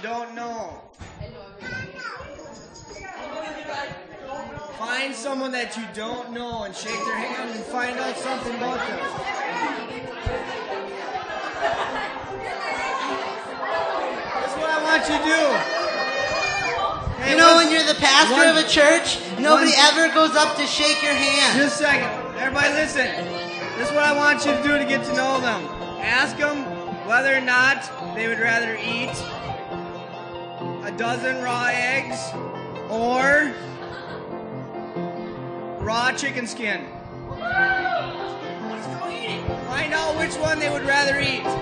don't know. Find someone that you don't know and shake their hand and find out something about them. That's what I want you to do. Hey, You know, when you're the pastor of a church, nobody ever goes up to shake your hand. Just a second. Everybody listen. This is what I want you to do to get to know them. Ask them whether or not they would rather eat a dozen raw eggs or raw chicken skin. Find out which one they would rather eat.